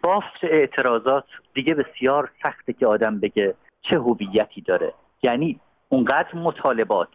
بافت اعتراضات دیگه بسیار سخته که آدم بگه چه هویتی داره. یعنی اونقدر مطالبات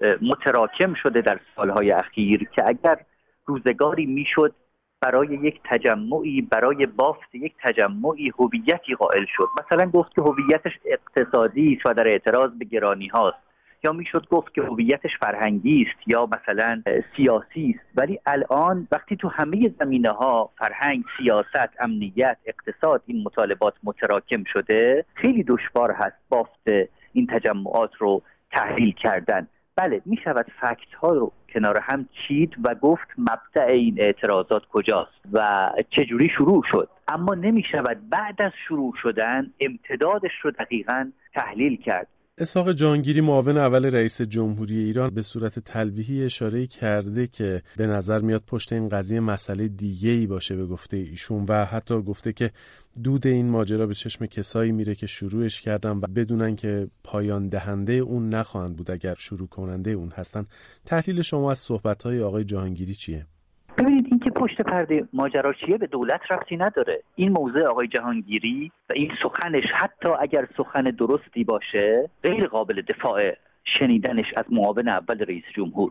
متراکم شده در سالهای اخیر که اگر روزگاری میشد برای یک تجمعی، برای بافت یک تجمعی هویتی قائل شد، مثلا گفت که هویتش اقتصادی است و در اعتراض به گرانی هاست، یا میشد گفت که هویتش فرهنگی است یا مثلا سیاسی است. ولی الان وقتی تو همه زمینه ها فرهنگ، سیاست، امنیت، اقتصاد این مطالبات متراکم شده، خیلی دشوار هست بافت این تجمعات رو تحلیل کردن. بله می شود فکت ها رو کنار هم چید و گفت مبدأ این اعتراضات کجاست و چجوری شروع شد، اما نمی شود بعد از شروع شدن امتدادش رو دقیقاً تحلیل کرد. اسحاق جهانگیری معاون اول رئیس جمهوری ایران به صورت تلویحی اشاره کرده که به نظر میاد پشت این قضیه مسئله دیگه‌ای باشه به گفته ایشون، و حتی گفته که دود این ماجرا به چشم کسایی میره که شروعش کردن و بدونن که پایان دهنده اون نخواهند بود اگر شروع کننده اون هستن. تحلیل شما از صحبت‌های آقای جهانگیری چیه؟ ببینید این که پشت پرده ماجرا چیه به دولت ربطی نداره. این موضوع آقای جهانگیری و این سخنش حتی اگر سخن درستی باشه غیر قابل دفاع شنیدنش از معاون اول رئیس جمهور.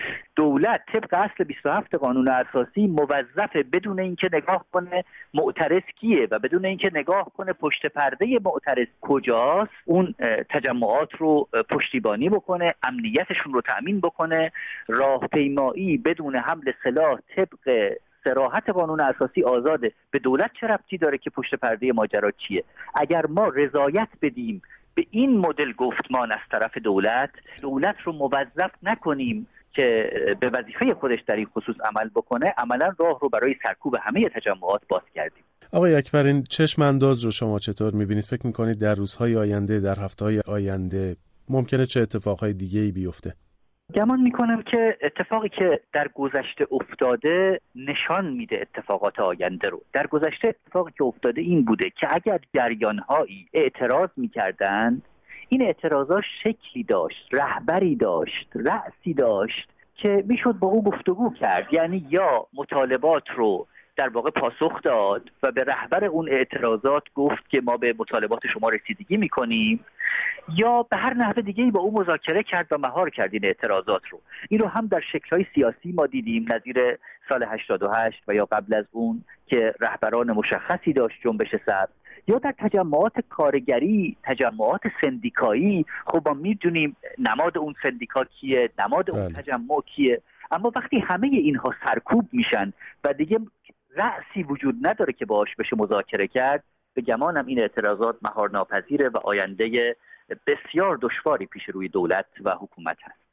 دولت طبق اصل 27 قانون اساسی موظفه بدون اینکه نگاه کنه معترض کیه و بدون اینکه نگاه کنه پشت پرده معترض کجاست اون تجمعات رو پشتیبانی بکنه، امنیتشون رو تأمین بکنه، راهپیمایی بدون حمل سلاح طبق صراحت قانون اساسی آزاده. به دولت چه ربطی داره که پشت پرده ماجرا چیه؟ اگر ما رضایت بدیم به این مدل گفتمان از طرف دولت رو موظف نکنیم که به وظیفه خودش در این خصوص عمل بکنه، عملا راه رو برای سرکوب همه تجمعات باز کردیم. آقای اکبرین، چشم انداز رو شما چطور می‌بینید؟ فکر می‌کنید در روزهای آینده، در هفته‌های آینده ممکنه چه اتفاقهای دیگه‌ای بیفته؟ گمان میکنم که اتفاقی که در گذشته افتاده نشان میده اتفاقات آینده رو. در گذشته اتفاقی که افتاده این بوده که اگر جریان‌هایی اعتراض میکردند، این اعتراضات شکلی داشت، رهبری داشت، رأسی داشت که میشد با او گفتگو کرد. یعنی یا مطالبات رو در واقع پاسخ داد و به رهبر اون اعتراضات گفت که ما به مطالبات شما رسیدگی میکنیم، یا به هر نحو دیگه‌ای با او مذاکره کرد و مهار کرد این اعتراضات رو. این رو هم در شکل‌های سیاسی ما دیدیم، نظیر سال 88 و یا قبل از اون که رهبران مشخصی داشت جنبش سبز، یا در تجمعات کارگری، تجمعات سندیکایی. خب ما میدونیم نماد اون سندیکا کیه، نماد اون تجمع کیه. اما وقتی همه اینها سرکوب میشن و دیگه رأسی وجود نداره که باهاش بشه مذاکره کرد، به گمانم این اعتراضات مهار ناپذیره و آینده بسیار دشواری پیش روی دولت و حکومت هست.